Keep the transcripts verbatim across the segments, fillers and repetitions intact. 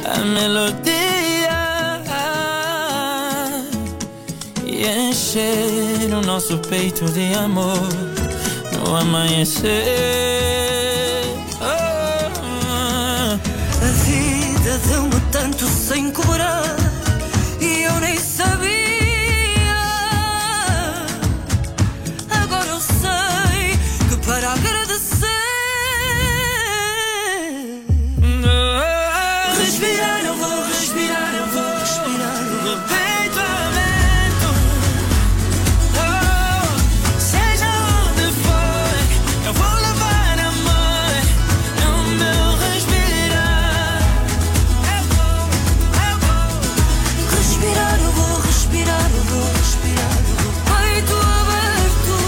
a melodia e encher o nosso peito de amor no amanhecer. Oh, a vida deu-me tanto sem cobrar e eu nem sabia. Agora eu sei que para agradecer, respirar eu vou, respirar eu vou, respirar eu vou. Peito aberto, oh, seja onde for, eu vou levar amor no meu respirar. Eu vou, eu vou respirar eu vou, respirar eu vou, respirar eu vou. Peito aberto,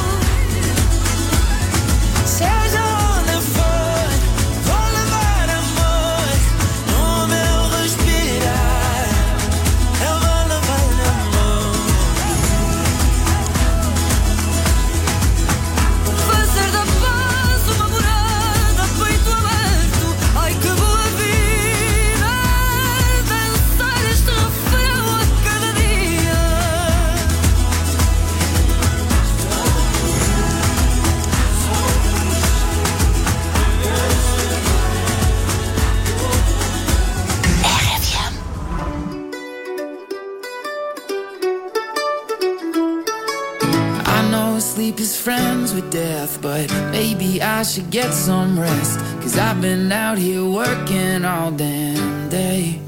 seja onde for, vou levar amor no meu respirar. Eu vou levar amor. fazer da paz uma morada, peito aberto. Ai que boa vida, dançar este refrão a cada dia. I know sleep is friends with death, but maybe I should get some rest. Cause I've been out here working all damn day.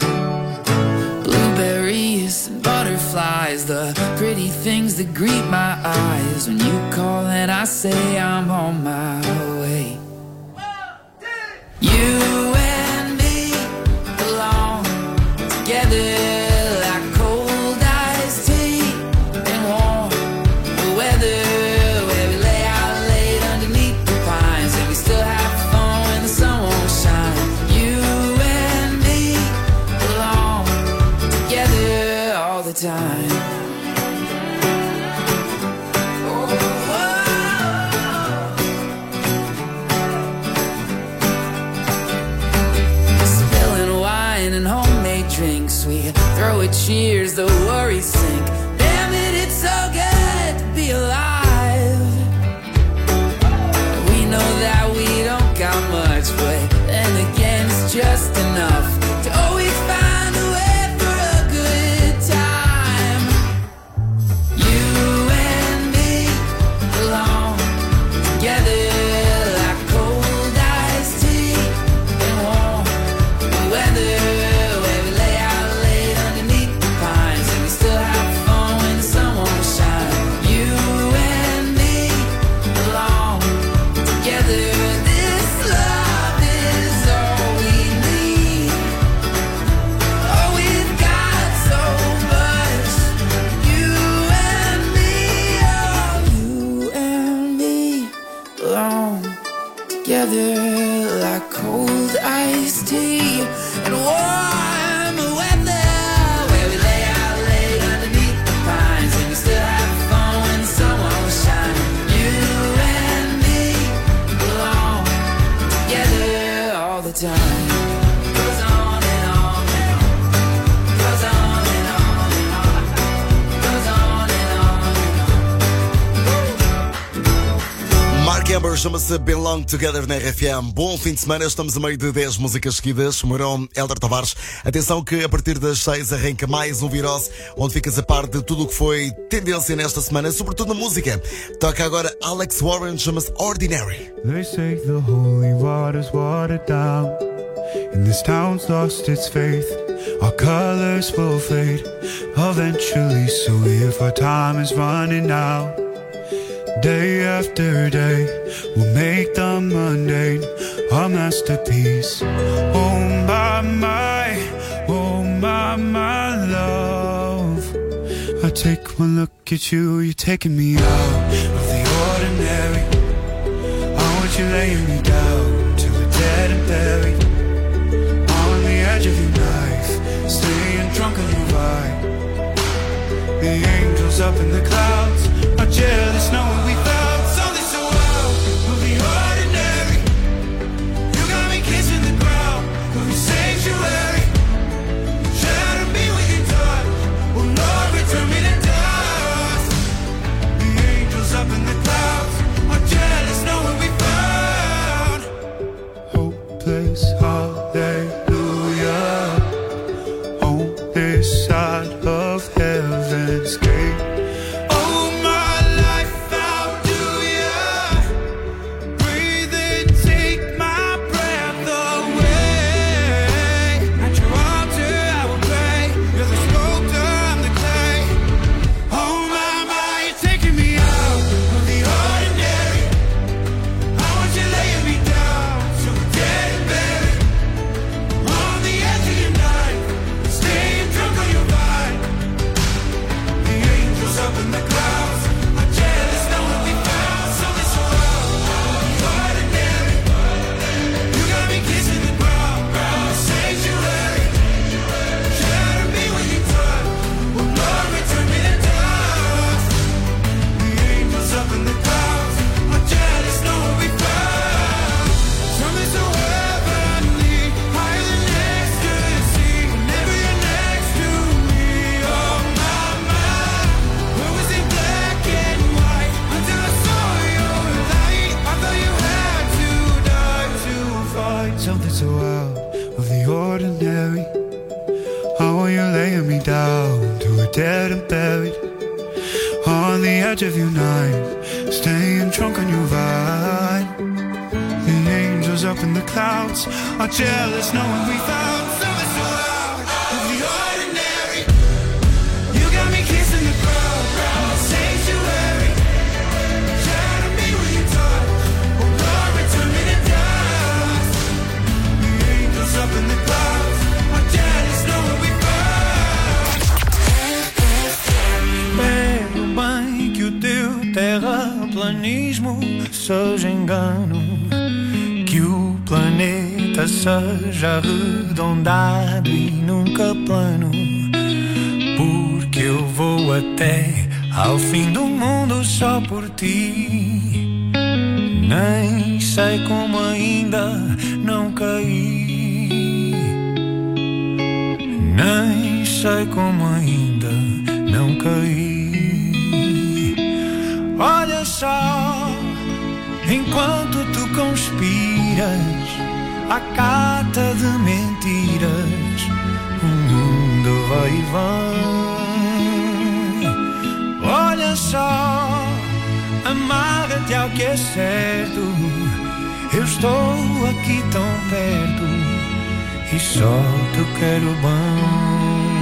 Blueberries and butterflies, the pretty things that greet my eyes. When you call and I say I'm on my way. You and me belong together like cold iced tea and warm weather, where we lay out late underneath the pines and we still have fun when the sun won't shine. You and me belong together all the time. Spilling wine and homemade drinks, we throw a cheers, the worries sink. Damn it, it's so good to be alive. We know that we don't got much, but then again it's just enough to always find a way for a good time. You and me belong together like cold iced tea and warm weather, where we lay out late underneath the pines and we still have fun when the sun won't shine. You and me belong together. This love is all we need. Oh, we've got so much. You and me, oh, you and me belong together like cold iced tea and warm weather, where we lay out late underneath the pines and we still have fun when the sun won't shine. You and me belong together all the time. Goes on and on and on. Goes on and on and on. Goes on and on and on. Mark Amber chama-se Belong Together na R F M. Bom fim de semana, estamos a meio de dez músicas seguidas. Mourão, Hélder Tavares. Atenção que a partir das seis arranca mais um Virose, onde ficas a par de tudo o que foi tendência nesta semana, sobretudo na música. Toca agora Alex Warren, chama-se Ordinary. They say the holy water's watered down, and this town's lost its faith. Our colors will fade eventually, so if our time is running out, day after day, we'll make the mundane our masterpiece. Oh my, my, oh my, my love. I take one look at you, you're taking me out of the ordinary. I want you laying me down till we're dead and buried, on the edge of your knife, staying drunk on your vibe. The angels up in the clouds are jealous knowing we found something so wild. We'll be ordinary. You got me kissing the ground, we'll be sanctuary. touch of your knife, staying drunk on your vibe. The angels up in the clouds are jealous knowing we found something so out of the ordinary. You got me kissing the crowd, crowd sanctuary. Shadow me when you touch, oh Lord, return me to dust. The angels up in the clouds are jealous knowing we Espero bem que o teu terraplanismo seja engano, que o planeta seja arredondado e nunca plano, porque eu vou até ao fim do mundo só por ti. Nem sei como ainda não caí, nem sei como ainda não caí. Olha só, enquanto tu conspiras à cata de mentiras, o mundo vai e vem. Olha só, amarra-te ao que é certo. Eu estou aqui tão perto e só te quero bem.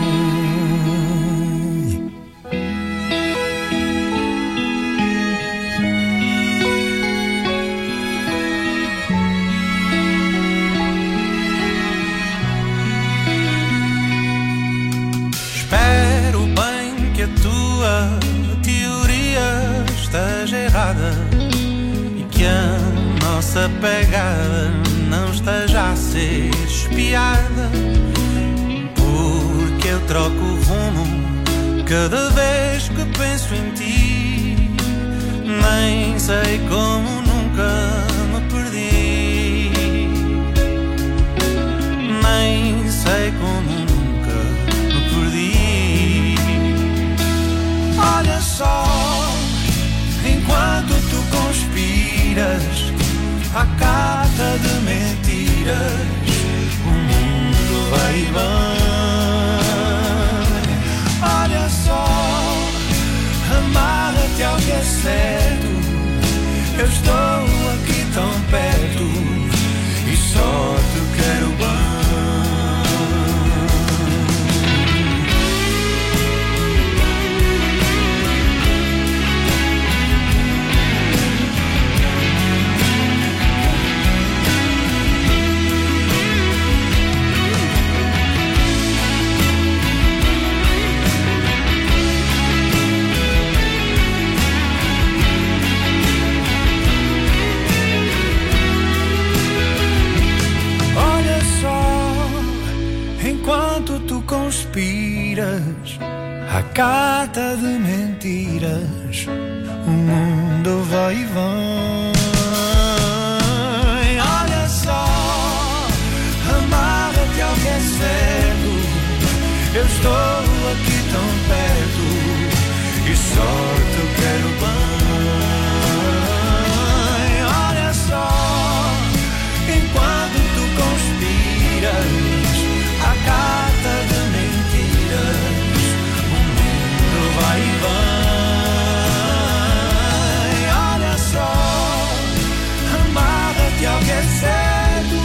Espero bem que a tua teoria esteja errada e que a nossa pegada não esteja a ser espiada, porque eu troco o rumo cada vez que penso em ti. Nem sei como nunca me perdi, nem sei como olha só, enquanto tu conspiras à cata de mentiras, o mundo vai e vem. Olha só, amarra-te ao que é certo. Eu estou aqui tão perto e só te quero bem. Enquanto tu conspiras à cata de mentiras, o mundo vai e vem. Olha só, amarra-te ao que é certo. Eu estou aqui tão perto e só te quero bem. Olha só, enquanto tu conspiras a carta de mentiras, o mundo vai e vem. Olha só, amarra-te ao que é certo.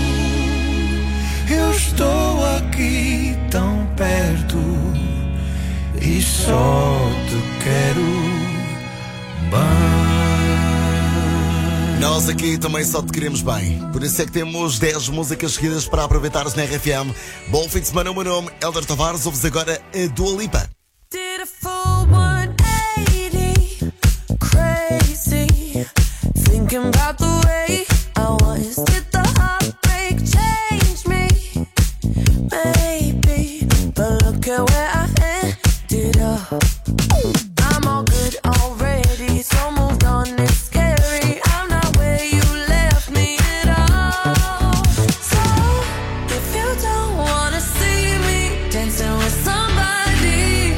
Eu estou aqui tão perto e só te quero bem. Nós aqui também só te queremos bem. Por isso é que temos dez músicas seguidas para aproveitares na R F M. Bom fim de semana, o meu nome é Hélder Tavares. Ouves agora a Dua Lipa. Did a full one eighty, crazy, thinking about the way I was. Did the heartbreak change me? Maybe, but look at where I ended up. I'm all good already, so moved on, it's scary. I'm not where you left me at all. So, if you don't wanna see me dancing with somebody,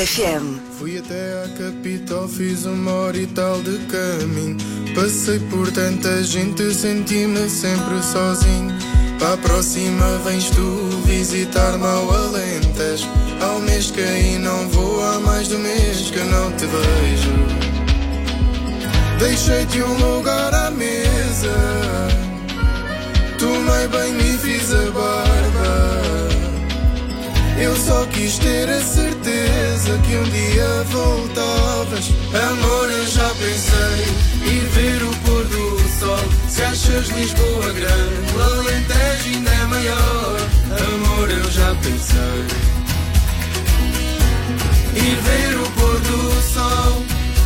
R F M. Fui até à capital, fiz uma hora e tal de caminho. Passei por tanta gente, senti-me sempre sozinho. Para a próxima vens tu visitar-me ao Alentejo. Há um mês que aí não vou, há mais de um mês que não te vejo. Deixei-te um lugar à mesa, tomei banho e fiz a barba. Eu só quis ter a certeza que um dia voltavas. Amor, eu já pensei ir ver o pôr do sol. Se achas Lisboa grande, o Alentejo ainda é maior. Amor, eu já pensei ir ver o pôr do sol.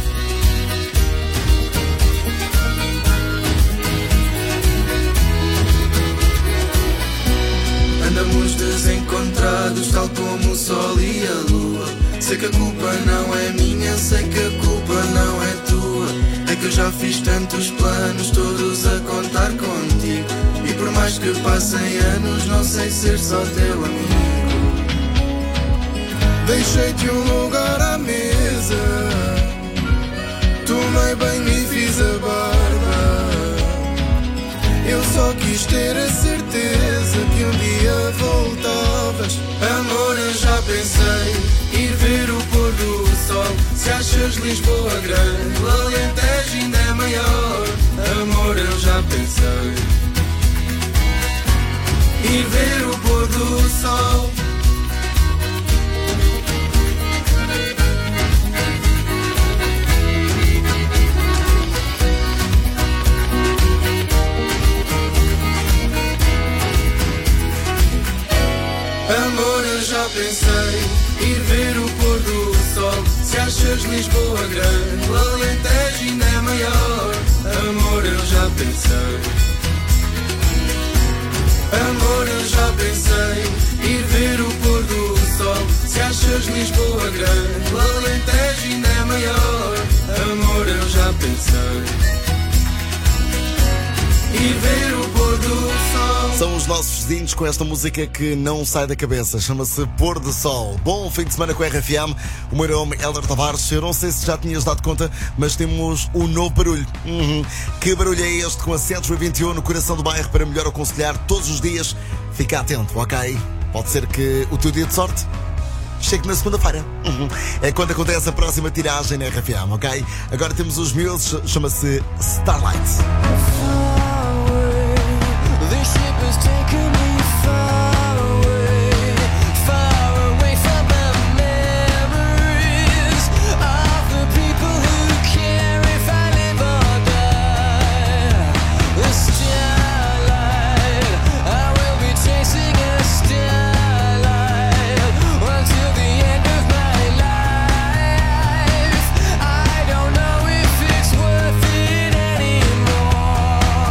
Andamos desencontrados, tal como o sol e a lua. Sei que a culpa não é minha, sei que a culpa não é tua. É que eu já fiz tantos planos, todos a contar contigo. E por mais que passem anos, não sei ser só teu amigo. Deixei-te um lugar à mesa, tomei banho e fiz a barba. Eu só quis ter a certeza que um dia voltavas. Amor, eu já pensei ir ver o pôr do sol. Se achas Lisboa grande, o Alentejo ainda é maior. Amor, eu já pensei ir ver o pôr do sol. Amor, eu já pensei ir ver o pôr do sol. Se achas Lisboa grande, o Alentejo ainda é maior. Amor, eu já pensei. Amor, eu já pensei ir ver o pôr do sol. Se achas Lisboa grande, o Alentejo ainda é maior. Amor, eu já pensei ir ver o pôr do sol. São os nossos vizinhos com esta música que não sai da cabeça. Chama-se Pôr do Sol. Bom fim de semana com a R F M. O meu nome é Hélder Tavares. Eu não sei se já tinhas dado conta, mas temos um novo barulho. Uhum. Que barulho é este com a Centro vinte e um no coração do bairro para melhor aconselhar todos os dias? Fica atento, ok? Pode ser que o teu dia de sorte chegue na segunda-feira. Uhum. É quando acontece a próxima tiragem na R F M, ok? Agora temos os miúdos. Chama-se Starlight. This ship has taken me far away, far away from the memories of the people who care if I live or die. The starlight, I will be chasing a starlight until the end of my life. I don't know if it's worth it anymore.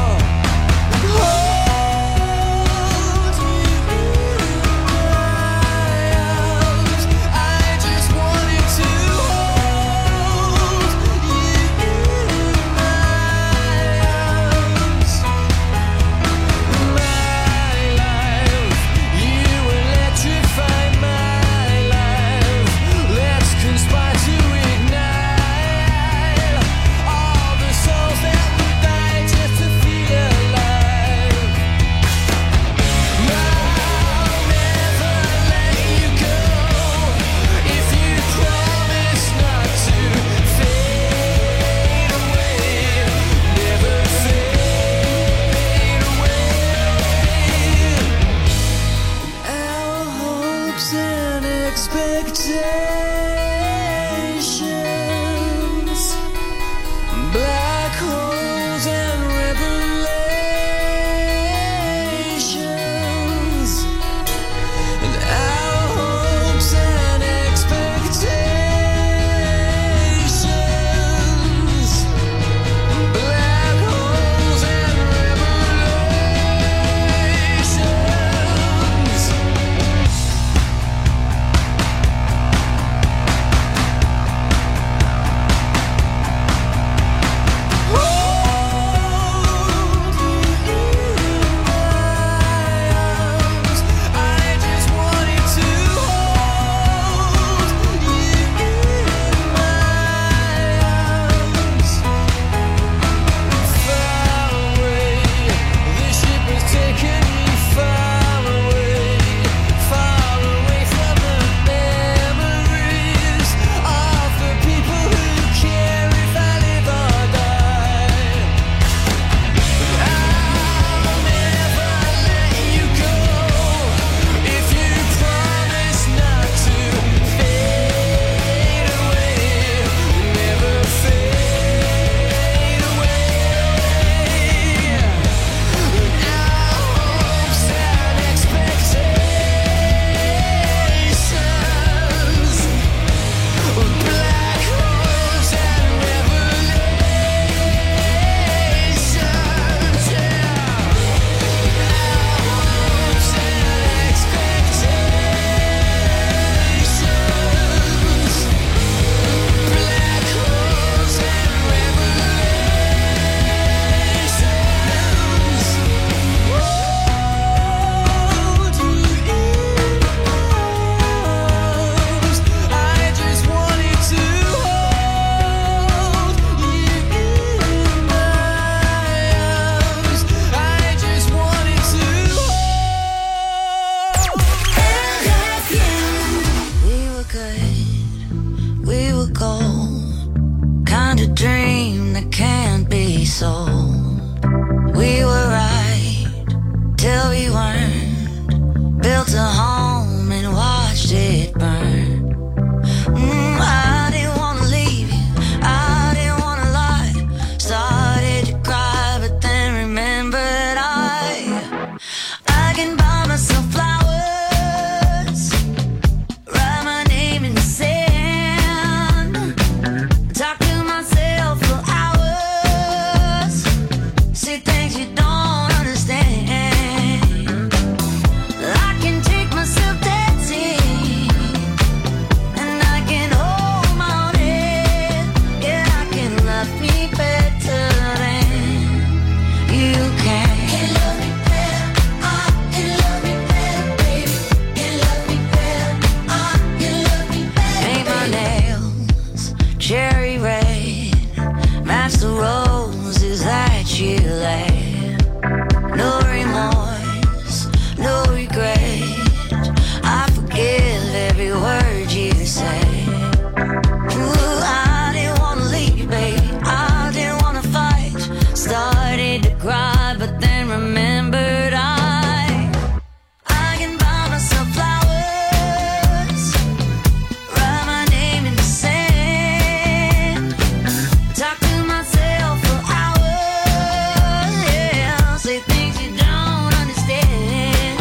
the roses that you lay. No remorse, no regret. I forgive every word you say. Ooh, I didn't wanna leave, babe. I didn't wanna fight. Started to cry, but then remembered I I can buy myself flowers, write my name in the sand, talk to myself for hours, yeah, say things you don't understand.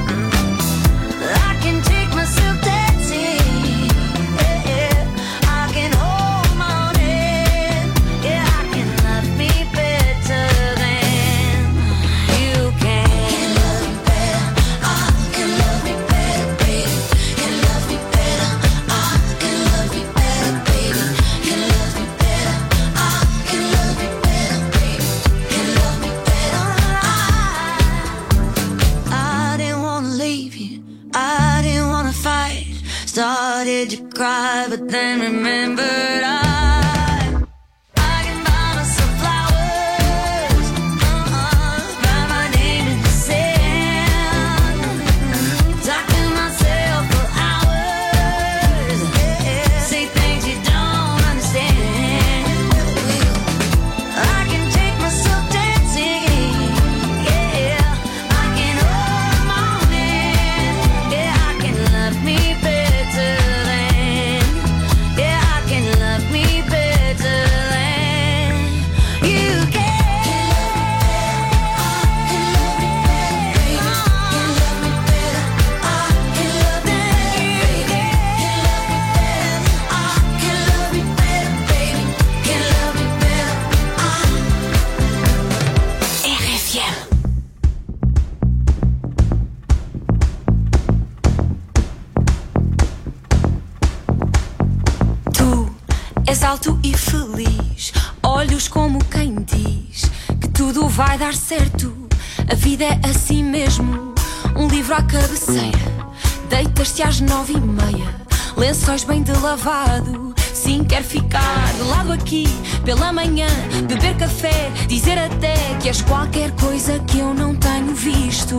I can take myself dancing, yeah, yeah. I can hold my own hand, yeah, I can love me better than you can. Can love me better, I can love me better, baby. Can love me better, I can love me better, baby. Can love me better, I can love me better, baby. Can love me better, I I didn't wanna leave you, I didn't wanna fight. Started to cry, but then remembered I I can buy myself flowers, uh-uh, write my name in the sand, talk to myself for hours, yeah, say things you don't understand. I can take myself dancing, yeah, I can hold my own hand, yeah, I can love me better than, yeah, I can love me better than you can. Can love me better, can love me better, I can love me better, I can love me better, baby, can love me better, I R F M. Tu és alto e feliz, olhos como quem diz que tudo vai dar certo. A vida é assim mesmo, um livro à cabeceira. Deitas-te às nove e meia, lençóis bem de lavado. Sim, quer ficar de lado aqui pela manhã, beber café, dizer até que és qualquer coisa que eu não tenho visto.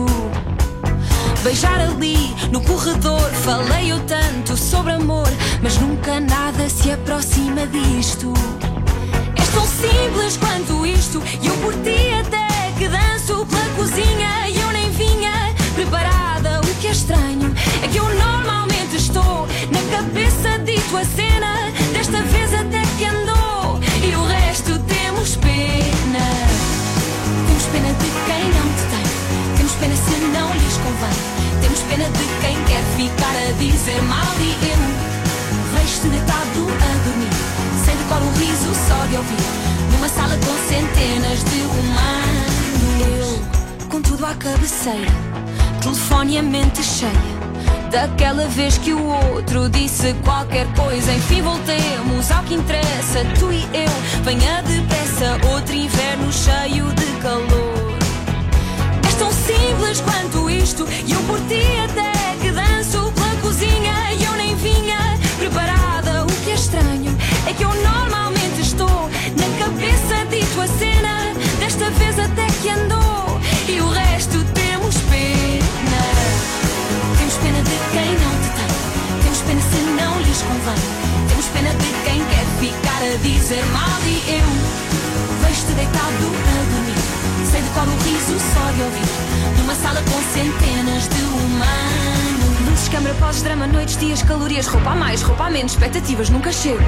Beijar ali no corredor, falei eu tanto sobre amor, mas nunca nada se aproxima disto. És tão simples quanto isto, e eu por ti até que danço pela cozinha, e eu nem vinha preparada. O que é estranho é que eu normalmente estou na cabeça de tua cena, desta vez até que andou, e o resto temos pena. Temos pena de quem não te tem, temos pena se não lhes convém. Temos pena de quem quer ficar a dizer mal, e eu vejo-te deitado a dormir, sem decor um riso só de ouvir, numa sala com centenas de humanos. Eu, com tudo à cabeceira, telefone e a mente cheia daquela vez que o outro disse qualquer coisa. Enfim voltemos ao que interessa, tu e eu. Venha depressa, outro inverno cheio de calor. És tão simples quanto isto, e eu por ti até que danço pela cozinha, e eu nem vinha preparada. O que é estranho é que eu normalmente estou na cabeça de tua cena, desta vez até que andou, e o resto temos pena. Temos pena de quem não te tem, temos pena se não lhes convém. Temos pena de quem quer ficar a dizer mal, e eu vejo-te deitado a dormir, sem decor um riso só de ouvir, numa sala com centenas de humanos. Luzes, câmara, pós, drama, noites, dias, calorias, roupa a mais, roupa a menos, expectativas, nunca chego.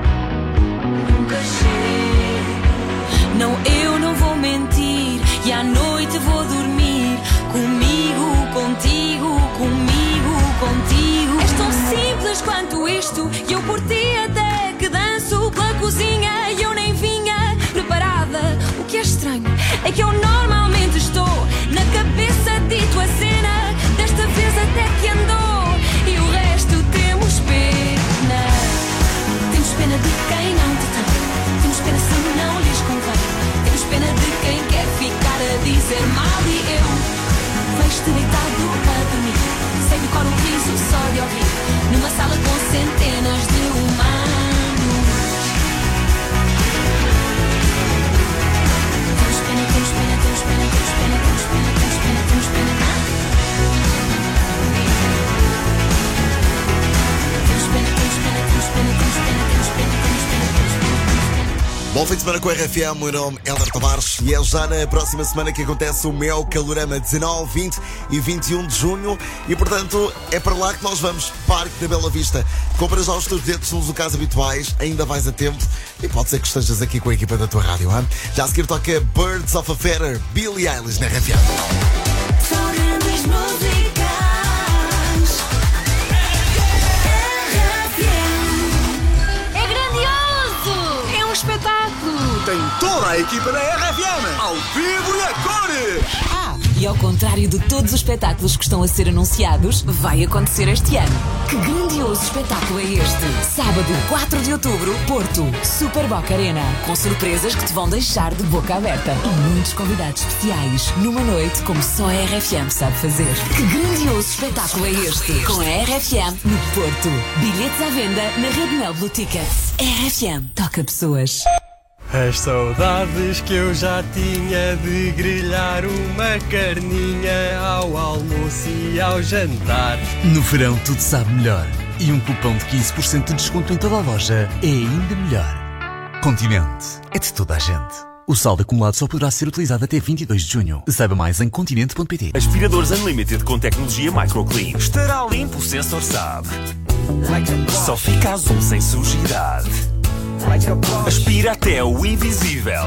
Nunca chego. Não, eu não vou mentir, e à noite vou dormir comigo, contigo, comigo, contigo. És tão simples quanto isto, e eu por ti até que danço pela cozinha, e eu nem vinha preparada. O que é estranho é que eu normalmente estou na cabeça de tua cena, desta vez até que andou, e o resto temos pena. Temos pena de quem não te tem, temos pena se não lhes convém. Temos pena de quem quer ficar a dizer mal, e eu vejo-te deitado a dormir, sem decor um riso só de ouvir, numa sala com centenas de humanos. fim de semana com a R F M, o meu nome é Helder Tavares e é já na próxima semana que acontece o Mel Calorama dezanove, vinte e vinte e um de junho e, portanto, é para lá que nós vamos. Parque da Bela Vista. Compras já os teus bilhetes nos locais habituais, ainda vais a tempo e pode ser que estejas aqui com a equipa da tua rádio. Hein? Já a seguir toca Birds of a Feather, Billie Eilish na R F M. São grandes músicas. É grandioso! É um espetáculo! Tem toda a equipa da R F M, ao vivo e a cores! Ah, e ao contrário de todos os espetáculos que estão a ser anunciados, vai acontecer este ano. Que grandioso espetáculo é este? Sábado, quatro de outubro, Porto, Super Boca Arena, com surpresas que te vão deixar de boca aberta e muitos convidados especiais, numa noite como só a R F M sabe fazer. Que grandioso espetáculo é este? Com a R F M no Porto. Bilhetes à venda na Rede Mel Blue Tickets. R F M toca pessoas. As saudades que eu já tinha de grelhar uma carninha ao almoço e ao jantar. No verão tudo sabe melhor. E um cupom de quinze por cento de desconto em toda a loja é ainda melhor. Continente é de toda a gente. O saldo acumulado só poderá ser utilizado até vinte e dois de junho. Saiba mais em continente ponto pt. Aspiradores Unlimited com tecnologia MicroClean. Estará limpo, o sensor sabe. Só fica azul sem sujidade. Aspira até o invisível.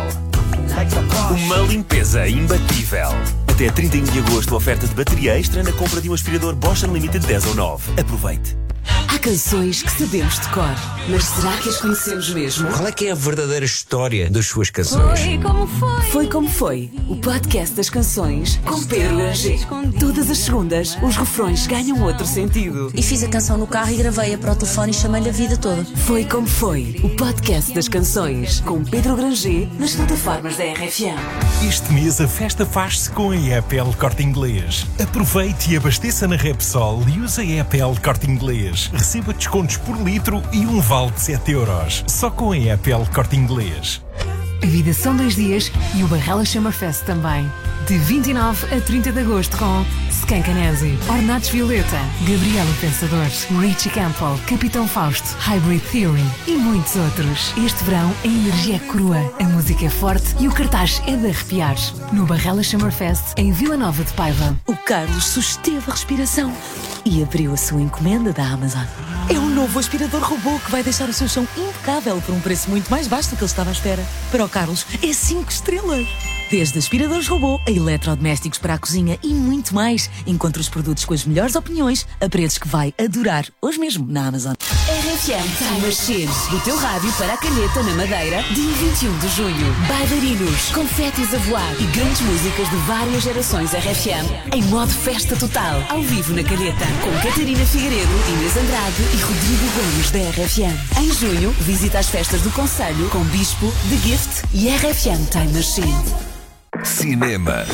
Uma limpeza imbatível. Até trinta e um de agosto, oferta de bateria extra na compra de um aspirador Bosch Unlimited dez ou nove. Aproveite. Há canções que sabemos de cor, mas será que as conhecemos mesmo? Qual é que é a verdadeira história das suas canções? Foi como foi. Foi como foi. O podcast das canções com Pedro Granger. Todas as segundas, os refrões ganham outro sentido. E fiz a canção no carro e gravei-a para o telefone e chamei-lhe a vida toda. Foi como foi. O podcast das canções com Pedro Granger nas plataformas da R F M. Este mês a festa faz-se com a E P L Corte Inglês. Aproveite e abasteça na Repsol e use a E P L Corte Inglês. Receba descontos por litro e um vale de sete euros. Só com a E P L Corte Inglês. A vida são dois dias e o Barrela Summerfest também. De vinte e nove a trinta de agosto com Skankanese, Ornatos Violeta, Gabriel o Pensador, Richie Campbell, Capitão Fausto, Hybrid Theory e muitos outros. Este verão a energia é crua, a música é forte e o cartaz é de arrepiar. No Barrela Summerfest em Vila Nova de Paiva. O Carlos susteve a respiração e abriu a sua encomenda da Amazon. É um novo aspirador robô que vai deixar o seu chão impecável por um preço muito mais baixo do que ele estava à espera. Para o Carlos, é cinco estrelas. Desde aspiradores robô a eletrodomésticos para a cozinha e muito mais. Encontre os produtos com as melhores opiniões a preços que vai adorar hoje mesmo na Amazon. R F M Time Machine, do teu rádio para a Calheta na Madeira, dia vinte e um de junho. Bailarinos, confetes a voar e grandes músicas de várias gerações R F M em modo festa total, ao vivo na Calheta, com Catarina Figueiredo, Inês Andrade e Rodrigo Gomes da R F M. Em junho, visita as festas do Conselho com Bispo, The Gift e R F M Time Machine. Cinema,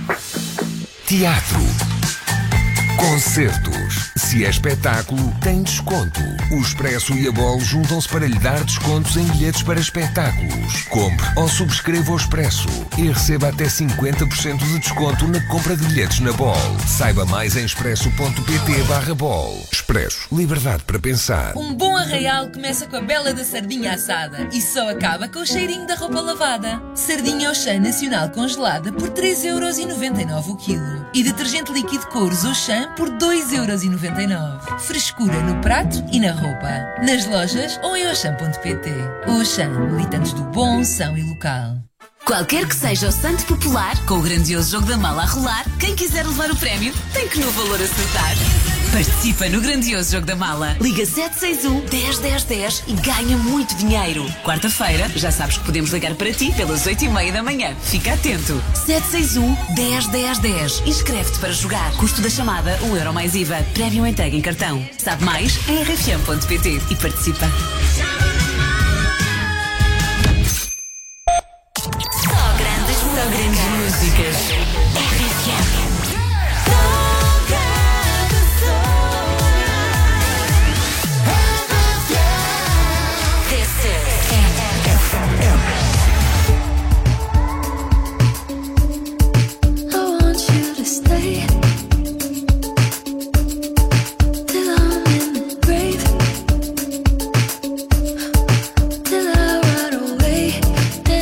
teatro, concertos. Se é espetáculo, tem desconto. O Expresso e a Bol juntam-se para lhe dar descontos em bilhetes para espetáculos. Compre ou subscreva o Expresso e receba até cinquenta por cento de desconto na compra de bilhetes na Bol. Saiba mais em expresso.pt barra Bol. Expresso. Liberdade para pensar. Um bom arraial começa com a bela da sardinha assada e só acaba com o cheirinho da roupa lavada. Sardinha Auchan Nacional congelada por três euros e noventa e nove o quilo. E detergente líquido Couros Auchan por dois euros e noventa e nove. Frescura no prato e na roupa. Nas lojas ou em auchan ponto pt. Auchan, militantes do bom, são e local. Qualquer que seja o santo popular, com o grandioso jogo da mala a rolar, quem quiser levar o prémio tem que no valor acertar. Participa no grandioso jogo da mala. Liga sete seis um, dez, dez, dez e ganha muito dinheiro. Quarta-feira, já sabes que podemos ligar para ti pelas oito e meia da manhã. Fica atento. sete seis um, dez, dez, dez. Inscreve-te para jogar. Custo da chamada, um euro mais I V A. Prémio entregue em cartão. Sabe mais? Em r f m ponto pt e participa. Só grandes, só grandes músicas. R F M. Till I run away.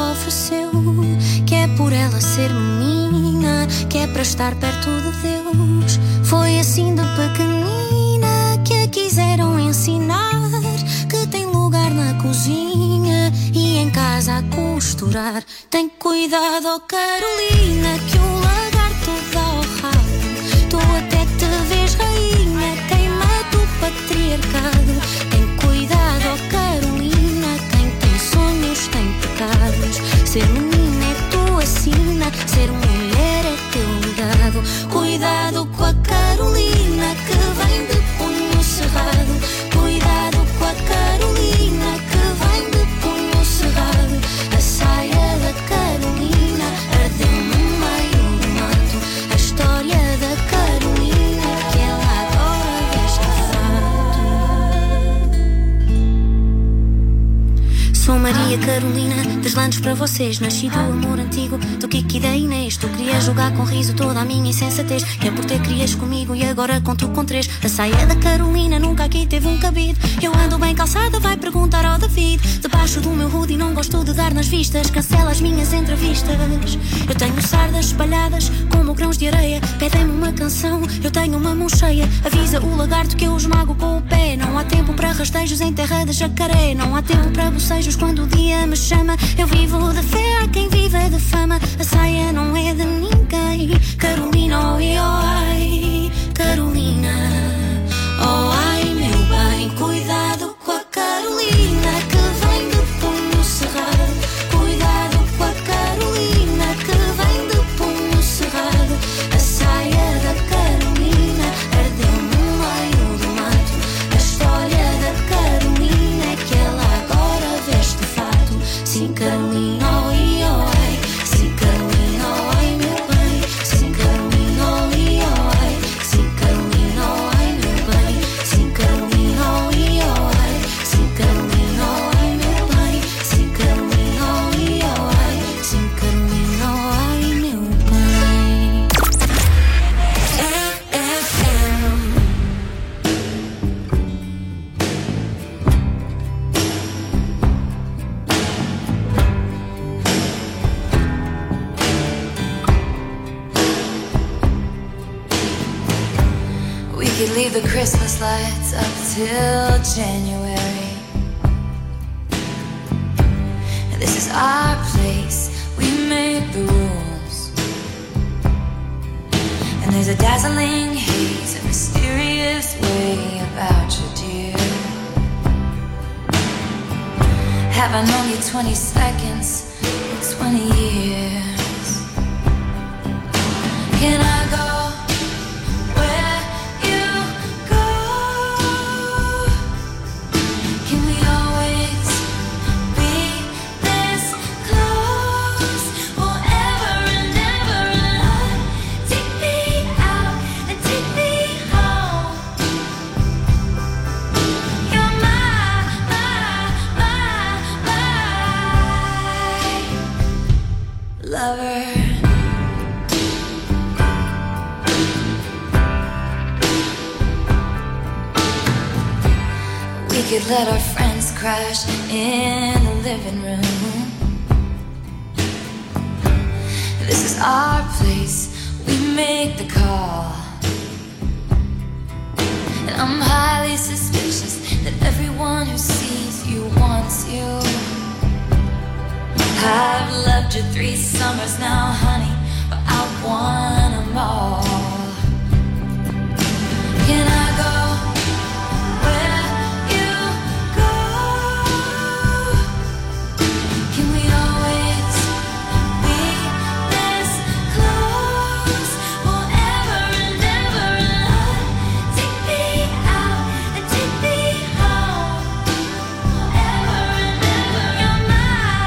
ofereceu, que é por ela ser menina, que é para estar perto de Deus. Foi assim de pequenina que a quiseram ensinar, que tem lugar na cozinha e em casa a costurar. Tem cuidado, oh Carolina, que o lagarto dá ao rabo. Tu até te vês rainha, queima do patriarcado. Tem cuidado, oh Carolina, quem tem sonhos tem pecados. Ser menina é tua sina, ser mulher é teu legado. Cuidado com a Carolina que vem de punho cerrado. Cuidado com a Carolina que vem de punho cerrado. A saia da Carolina ardeu no meio do mato. A história da Carolina que ela agora veste fato. Sou Maria Carolina, deslandes para vocês. Nasci do amor antigo, do Kiki da Inês. Tu querias jogar com riso toda a minha insensatez, que é por ter crias comigo e agora conto com três. A saia da Carolina nunca aqui teve um cabide. Eu ando bem calçada, vai perguntar ao David. Debaixo do meu hoodie não gosto de dar nas vistas, cancela as minhas entrevistas. Eu tenho sardas espalhadas como grãos de areia. Pedem-me uma canção, eu tenho uma mão cheia. Avisa o lagarto que eu esmago com o pé. Não há tempo para rastejos em terra de jacaré. Não há tempo para bocejos quando o dia me chama. Eu vivo de fé, há quem vive de fama. A saia não é de ninguém. Carolina, oi, oi, Carolina, oh ai meu bem. Cuidado com a Carolina que vem de punho cerrado. Cuidado com a Carolina que vem de punho cerrado. A saia da Carolina ardeu no meio do mato. A história da Carolina é que ela agora veste fato. Sim, Carolina, oi, oi. Sim, Carolina, oi meu bem. Sim, Carolina, oi, oi. Sim, Carolina, oi meu bem. Sim, Carolina, oi, oi. Sim, Carolina, oi meu bem. Sim, Carolina, oi, oi. Sim, Carolina, oi meu bem. F M. We could leave the Christmas lights up till January. This is our place, we make the rules. And there's a dazzling haze, a mysterious way about you, dear. Have I known you twenty seconds, twenty years? Can I go where you go? Can we always be this close? Forever and ever and on. Take me out and take me home. You're my, my, my, my lover. We could let our friends crash in the living room. This is our place, we make the call. And I'm highly suspicious that everyone who sees you wants you. I've loved you three summers now, honey, but I want them all. Can I go where you go? Can we always be this close? Forever and ever and on. Take me out and take me home. Forever and ever. You're my,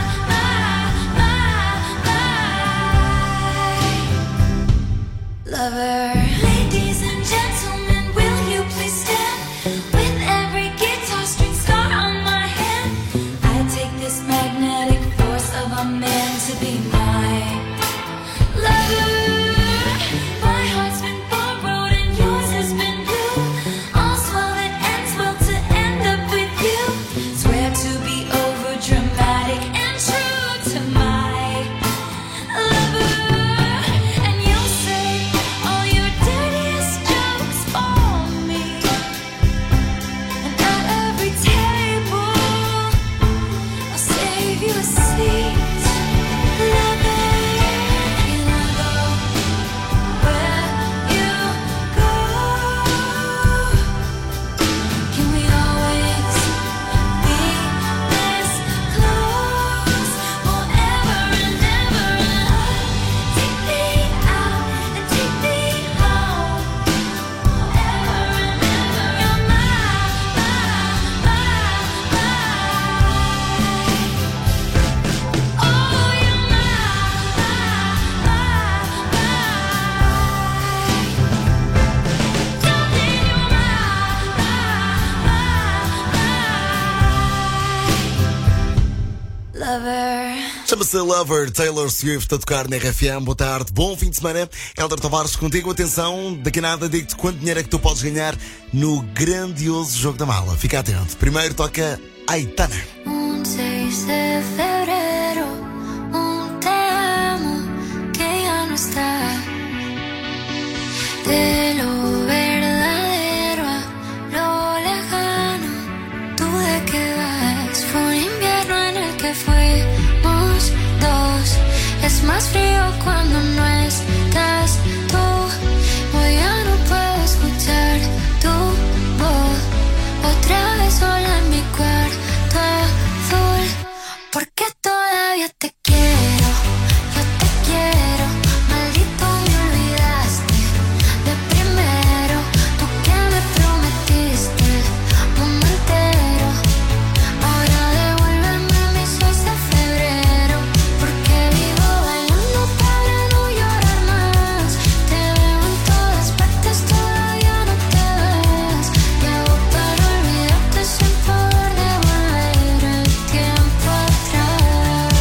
my, my, my lover. Ladies and gentlemen, will you please stand? With every guitar string scar on my hand, I take this magnetic force of a man to be my lover. My heart's been borrowed and yours has been blue. All's well that ends well to end up with you. Swear to be over dramatic and true to my Chama-se Lover, Taylor Swift a tocar na R F M. Boa tarde, bom fim de semana. Helder Tavares contigo. Atenção, daqui a nada digo-te quanto dinheiro é que tu podes ganhar no grandioso Jogo da Mala. Fica atento. Primeiro toca Aitana. Un seis de febrero, un te amo que ya no está. De lo verdadero a lo lejano, ¿tú de qué vas? Fue un invierno en el que fuimos dos. Es más frío cuando no estás tú. Hoy ya no puedo escuchar tu voz. Otra vez sola en mi cuarto azul. Porque todavía te quiero, yo te quiero. Maldito me olvidaste de primero. Tú que me prometiste el mundo entero. Ahora devuélveme mis seis de febrero. Porque vivo bailando para no llorar más. Te veo en todas partes, todavía no te ves. ¿Qué hago para olvidarte sin poder devolver el tiempo atrás?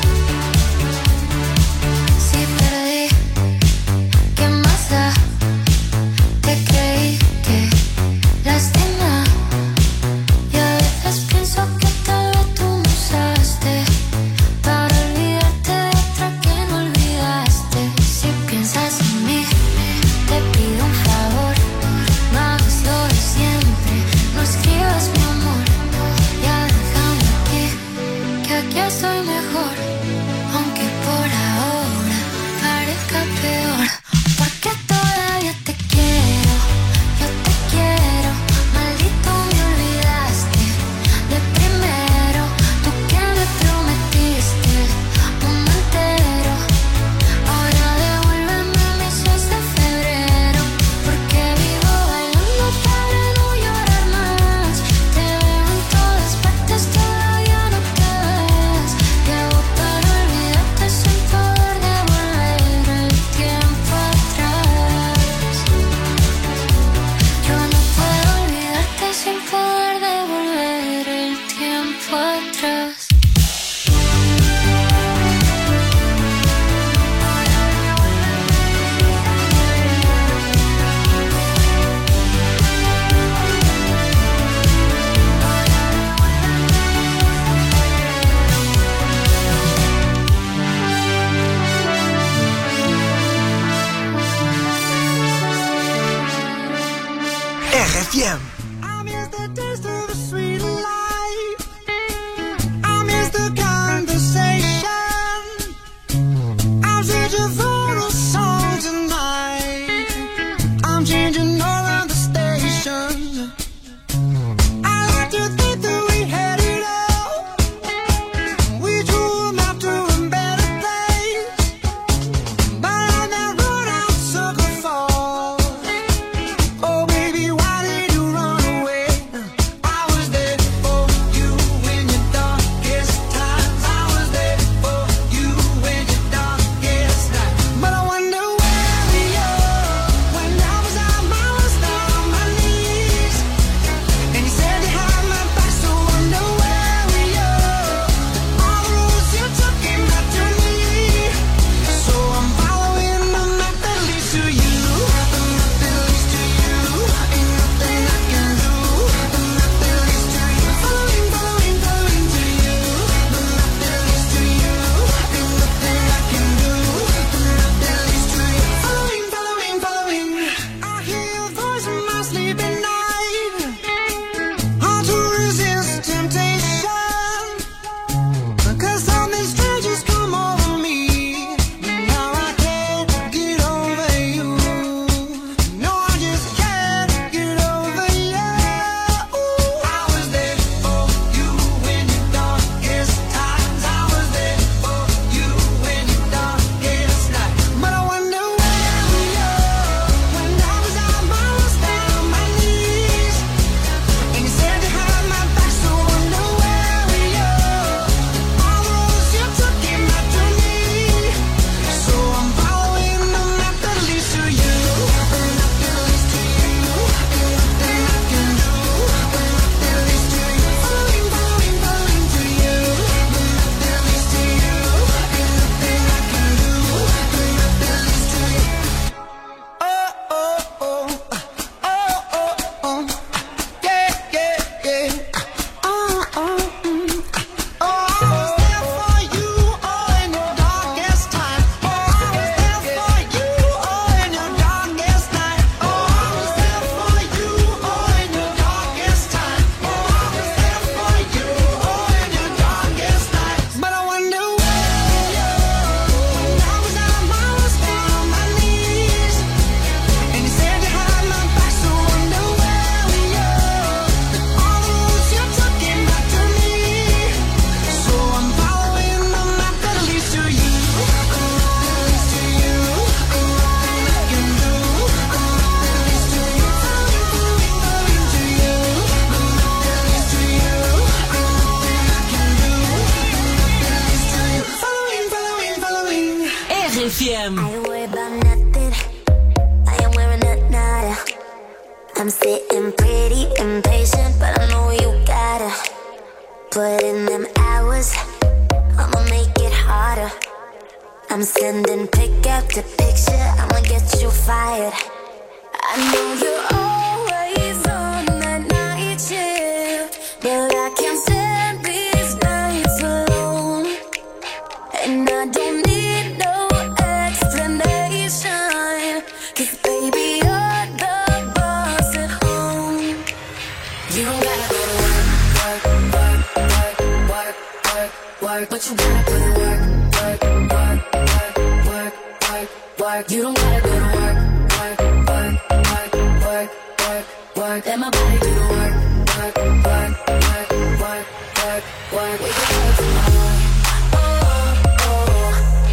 Si perdí, ¿qué más da? Te creí que lastima. Y a veces pienso que tal vez tú me usaste para olvidarte de otra que no olvidaste. Si piensas en mí, te pido un favor. No hagas lo de siempre, no escribas mi amor. Ya déjame aquí, que aquí estoy mejor. Aunque por ahora parezca peor. Porque todavía te quiero, yo te quiero. Maldito me olvidaste de primero. Tú que me prometiste el mundo entero. Ahora devuélveme mis seis de febrero. Porque vivo bailando para no llorar más. Te veo en todas partes, todavía no te ves. ¿Qué hago para olvidarte sin poder devolver el tiempo atrás? Yo no puedo olvidarte sin poder devolver el tiempo atrás. R F M. I miss the taste of the sweet life. I miss the conversation. I'm searching for a song tonight. I'm changing all of the stations. I like to think that we had it all. We drew a map to a better place. But on that road I'm sucker for. Oh baby, why did you run R F M. I ain't worried about nothing. I am wearing a nada. I'm sitting pretty impatient, but I know you gotta put in them hours. I'ma make it harder. I'm sending pick after picture. I'ma get you fired. I know you're always on that night shift, but I can't stand these nights alone. And I don't need no explanation, 'cause baby you're the boss at home. You don't gotta go to work, work, work, work, work, work, work, but you gotta put in work, work, work, work, work, work, work. You don't gotta go to work, work, work, work, work, work, work. Let my body do the work, work, work, work, work, work, work. We can work from home. Oh, oh.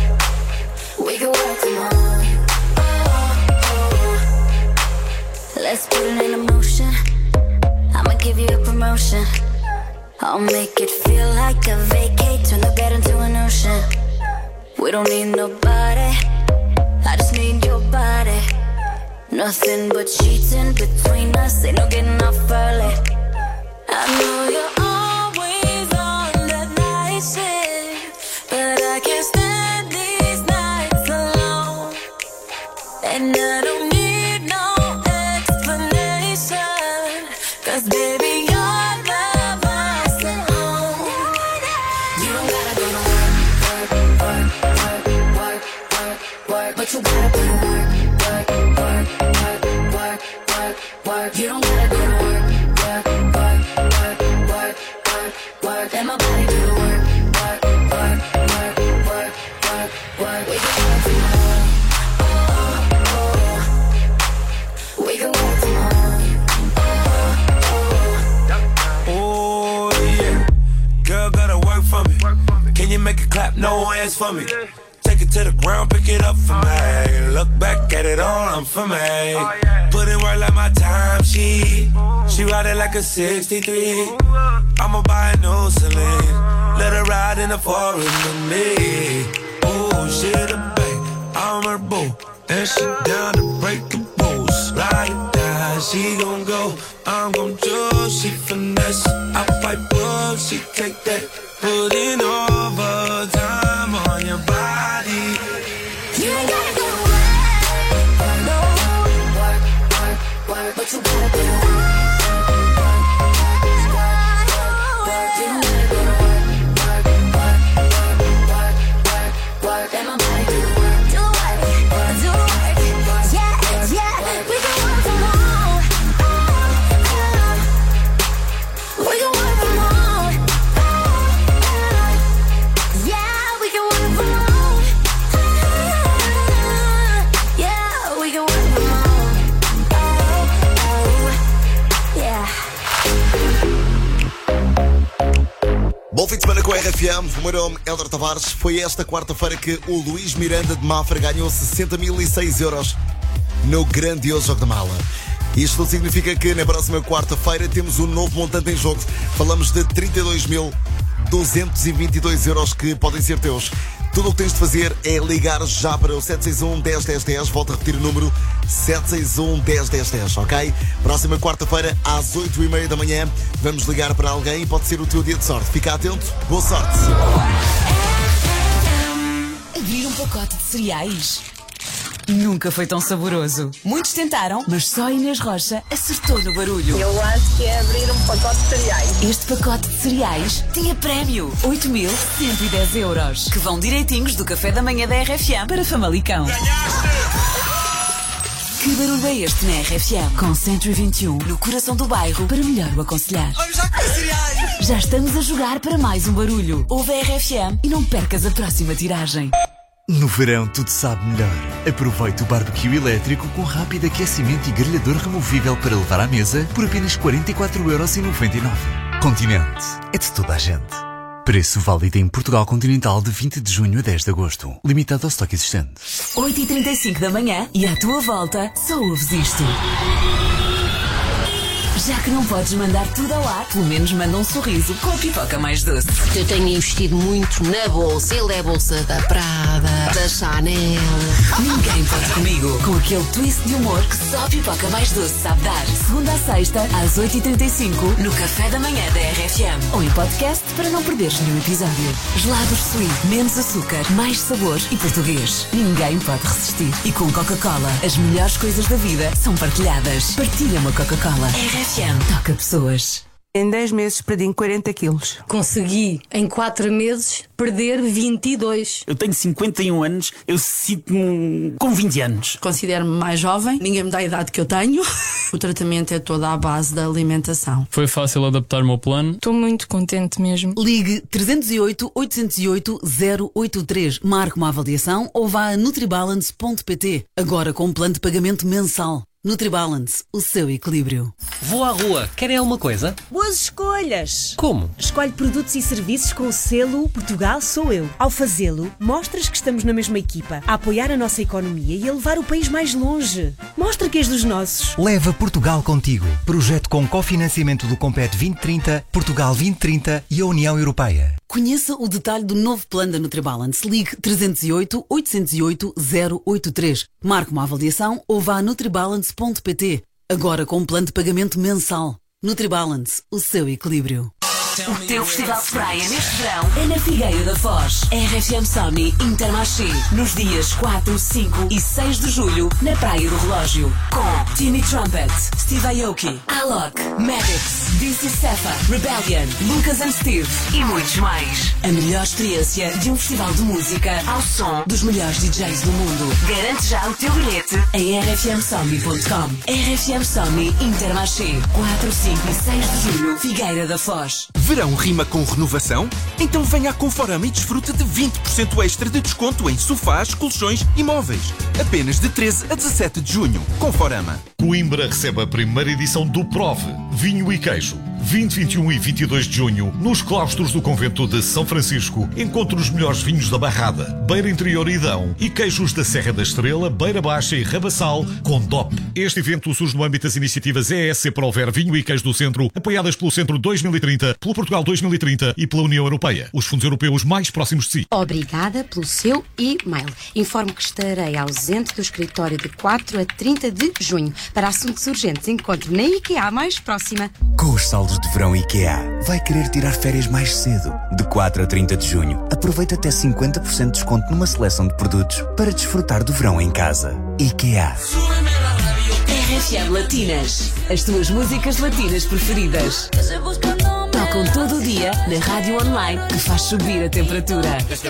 We can work from home. Oh, oh. Let's put it in motion. I'ma give you a promotion. I'll make it feel like a vacate. Turn the bed into an ocean. We don't need nobody. I just need your body. Nothing but sheets in between us. Ain't no getting off early. I know you're always on that night shift, but I can't stand these nights alone. And I don't need no explanation, 'cause baby you're the boss at home. You don't gotta go to work, work, work, work, work, work, work, but you gotta put in work, work, work, work, work, work, work. You don't gotta go to work, work, work, work, work, work, work. Let my body do the work, work, work, work, work, work, work. We can work from home. Oh, oh. We can work from home. Oh, yeah. Girl, gotta work for me. Can you make it clap? No hands for me. Take it to the ground, pick it up for me. Look back at it all, I'm for me. Put in work like my time sheet. She ride it like a sixty-three. I'ma buy a new Celine. Let her ride in the forest with me. Oh, she the babe, I'm her boo. And she down to break the rules. Ride or die, she gon' go. I'm gon' choose, she finesse. I fight up, she take that. Put in overtime on your body. You ain't gotta go to work, no. Work, work, work, but you gotta put in work. Bom fim de semana com a R F M. O meu nome é Helder Tavares. Foi esta quarta-feira que o Luís Miranda de Mafra ganhou sessenta mil e seis euros no grandioso Jogo da Mala. Isto significa que na próxima quarta-feira temos um novo montante em jogo. Falamos de trinta e dois mil duzentos e vinte e dois euros que podem ser teus. Tudo o que tens de fazer é ligar já para o sete seis um, um zero um zero um zero. Volto a repetir o número sete seis um, um zero um zero um zero, ok? Próxima quarta-feira, às oito e meia da manhã, vamos ligar para alguém e pode ser o teu dia de sorte. Fica atento, boa sorte! Abrir um pacote de cereais nunca foi tão saboroso. Muitos tentaram, mas só a Inês Rocha acertou no barulho. Eu acho que é abrir um pacote de cereais. Este pacote de cereais tinha prémio: oito mil cento e dez euros, que vão direitinhos do café da manhã da R F M para Famalicão. Que barulho é este na R F M? Com cento e vinte e um, no coração do bairro, para melhor o aconselhar. Vamos já com cereais! Já estamos a jogar para mais um barulho. Ouve a R F M e não percas a próxima tiragem. No verão tudo sabe melhor. Aproveite o barbecue elétrico com rápido aquecimento e grelhador removível para levar à mesa por apenas quarenta e quatro euros e noventa e nove. Continente é de toda a gente. Preço válido em Portugal Continental de vinte de junho a dez de agosto. Limitado ao estoque existente. oito e trinta e cinco da manhã e à tua volta só ouves isto. Já que não podes mandar tudo ao ar, pelo menos manda um sorriso com a pipoca mais doce. Eu tenho investido muito na bolsa. Ele é a bolsa da Prada. Da Chanel. Ninguém pode comigo. Com aquele twist de humor que só a pipoca mais doce sabe dar. Segunda a sexta, às oito e trinta e cinco, no Café da Manhã da R F M. Ou em podcast para não perderes nenhum episódio. Gelados Sweet. Menos açúcar, mais sabor e português. Ninguém pode resistir. E com Coca-Cola, as melhores coisas da vida são partilhadas. Partilha uma Coca-Cola. R F M. Toca pessoas. Em dez meses perdi quarenta quilos. Consegui, em quatro meses, perder vinte e dois. Eu tenho cinquenta e um anos, eu sinto-me com vinte anos. Considero-me mais jovem, ninguém me dá a idade que eu tenho. O tratamento é toda à base da alimentação. Foi fácil adaptar-me ao plano. Estou muito contente mesmo. Ligue trezentos e oito, oitocentos e oito, zero oito três. Marque uma avaliação ou vá a nutribalance ponto pt. Agora com um plano de pagamento mensal. Nutribalance, o seu equilíbrio. Vou à rua, querem alguma coisa? Boas escolhas! Como? Escolhe produtos e serviços com o selo Portugal Sou Eu. Ao fazê-lo, mostras que estamos na mesma equipa, a apoiar a nossa economia e a levar o país mais longe. Mostra que és dos nossos. Leva Portugal contigo. Projeto com cofinanciamento do Compete vinte trinta, Portugal vinte trinta e a União Europeia. Conheça o detalhe do novo plano da Nutribalance. Ligue trezentos e oito, oitocentos e oito, zero oito três. Marque uma avaliação ou vá a nutribalance ponto pt. Agora com um plano de pagamento mensal. Nutribalance, o seu equilíbrio. O teu festival de praia neste verão é na Figueira da Foz. R F M Sony Intermarché. Nos dias quatro, cinco e seis de julho, na Praia do Relógio. Com Timmy Trumpet, Steve Aoki, Alok, Maddox, D C Cefa, Rebellion, Lucas and Steve e muitos mais. A melhor experiência de um festival de música ao som dos melhores D Js do mundo. Garante já o teu bilhete em r f m sony ponto com. R F M Sony Intermarché. quatro, cinco e seis de julho, Figueira da Foz. Verão rima com renovação? Então venha à Conforama e desfruta de vinte por cento extra de desconto em sofás, colchões e móveis. Apenas de treze a dezassete de junho. Conforama. Coimbra recebe a primeira edição do Prove, Vinho e Queijo. vinte, vinte e um e vinte e dois de junho, nos claustros do convento de São Francisco, encontre os melhores vinhos da Barrada, Beira Interior e Dão e queijos da Serra da Estrela, Beira Baixa e Rabassal com D O P. Este evento surge no âmbito das iniciativas E S C Prover Vinho e Queijo do Centro, apoiadas pelo Centro dois mil e trinta, pelo Portugal dois mil e trinta e pela União Europeia, os fundos europeus mais próximos de si. Obrigada pelo seu e-mail. Informo que estarei ausente do escritório de quatro a trinta de junho. Para assuntos urgentes, encontro na IKEA mais próxima. Com os saldos de verão IKEA, vai querer tirar férias mais cedo. De quatro a trinta de junho, aproveita até cinquenta por cento de desconto numa seleção de produtos para desfrutar do verão em casa. IKEA. R F M Latinas. As tuas músicas latinas preferidas. Tocam todo o dia na rádio online que faz subir a temperatura.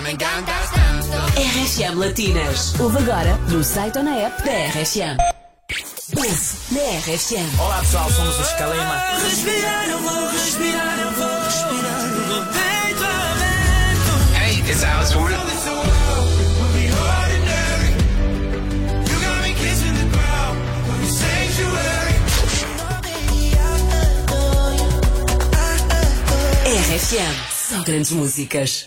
R F M Latinas. Ouve agora no site ou na app da R F M. Ouve na R F M. Olá pessoal, somos os Calema. Respirar, eu vou respirar, eu vou respirar do peito aberto. Hey, it's Alice Warner. R F M, só grandes músicas.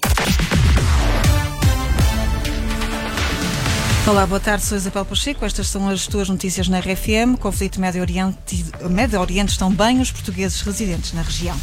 Olá, boa tarde, sou Isabel Pacheco. Estas são as tuas notícias na R F M. Conflito Médio Oriente, Médio Oriente estão bem os portugueses residentes na região.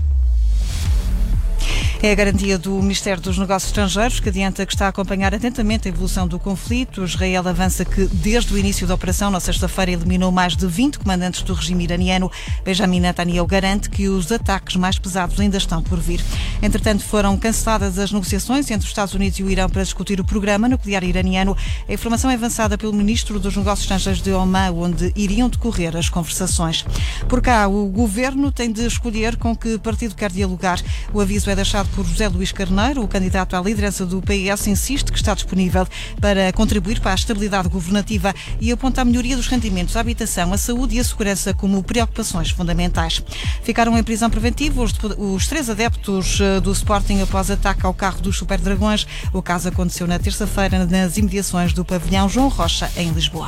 É a garantia do Ministério dos Negócios Estrangeiros, que adianta que está a acompanhar atentamente a evolução do conflito. Israel avança que, desde o início da operação, na sexta-feira, eliminou mais de vinte comandantes do regime iraniano. Benjamin Netanyahu garante que os ataques mais pesados ainda estão por vir. Entretanto, foram canceladas as negociações entre os Estados Unidos e o Irão para discutir o programa nuclear iraniano. A informação é avançada pelo Ministro dos Negócios Estrangeiros de Oman, onde iriam decorrer as conversações. Por cá, o Governo tem de escolher com que partido quer dialogar. O aviso é deixado por José Luís Carneiro. O candidato à liderança do P S insiste que está disponível para contribuir para a estabilidade governativa e aponta a melhoria dos rendimentos, a habitação, a saúde e a segurança como preocupações fundamentais. Ficaram em prisão preventiva os, os três adeptos do Sporting após ataque ao carro dos Super Dragões. O caso aconteceu na terça-feira nas imediações do pavilhão João Rocha, em Lisboa.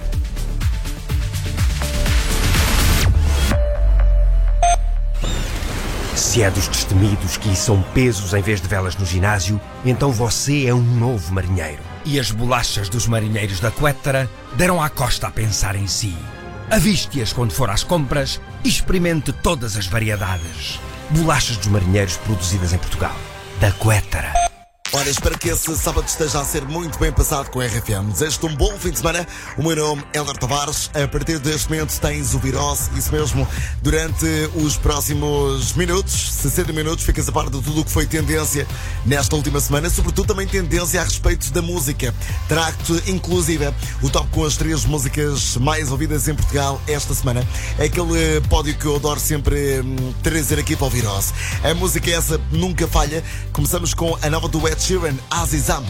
Se é dos destemidos que são pesos em vez de velas no ginásio, então você é um novo marinheiro. E as bolachas dos marinheiros da Quétara deram à costa a pensar em si. Aviste-as quando for às compras e experimente todas as variedades. Bolachas dos marinheiros produzidas em Portugal. Da Quétara. Olha, espero que esse sábado esteja a ser muito bem passado com a R F M. Desejo-te um bom fim de semana. O meu nome é Helder Tavares. A partir deste momento tens o Virose. Isso mesmo, durante os próximos minutos, sessenta minutos, ficas a par de tudo o que foi tendência nesta última semana. Sobretudo também tendência a respeito da música. Trago-te, inclusive, o top com as três músicas mais ouvidas em Portugal esta semana. É aquele pódio que eu adoro sempre hum, trazer aqui para o Virose. A música essa nunca falha. Começamos com a nova do Ed Sheeran, Azizam.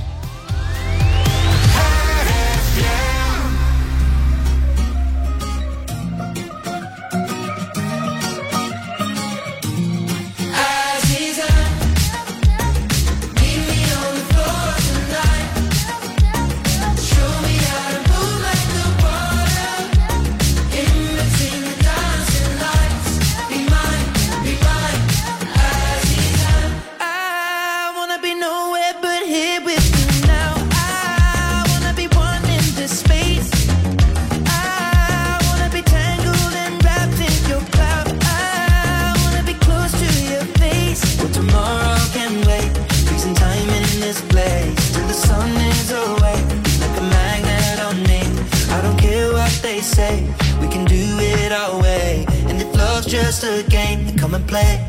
Just a game to come and play.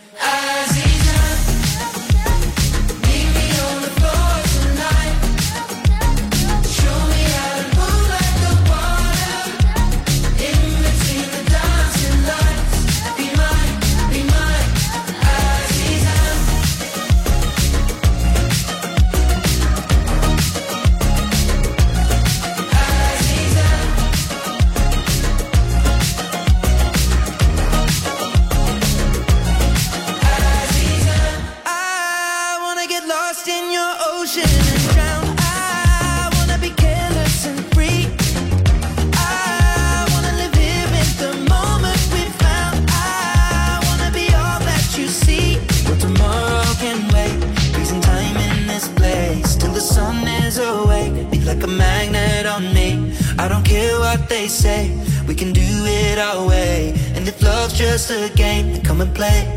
They say we can do it our way, and if love's just a game, then come and play.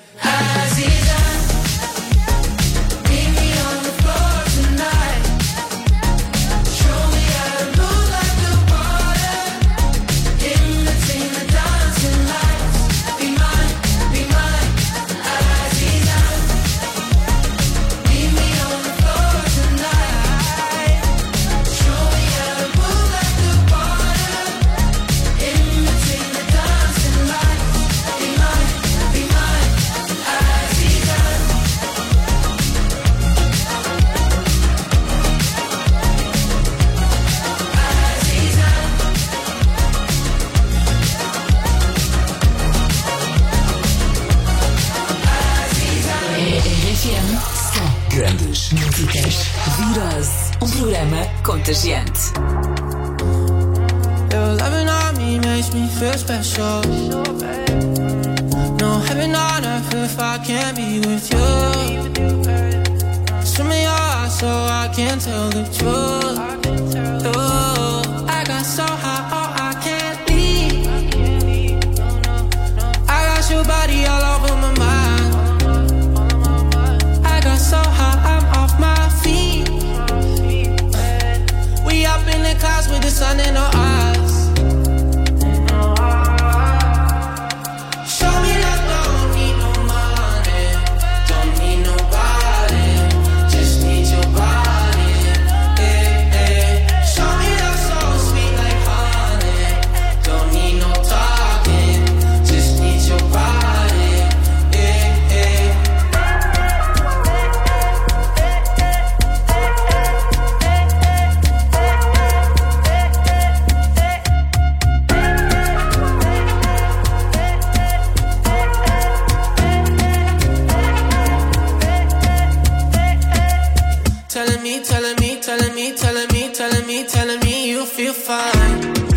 Grandes músicas. Virose, um programa contagiante. Your loving on me makes me feel special. No heaven on earth if I can't be with you. Swim in your eyes so I can tell the truth. Oh, I got so high, oh I can't leave. I got your body all over my mind. So high, I'm off my feet. We up in the clouds with the sun in our eyes. Show me that don't need no money, don't need nobody, just need your body. Hey, hey. Show me that so sweet like honey, don't need no talking, just need your body. Telling me, telling me, telling me, telling me, telling me you feel fine.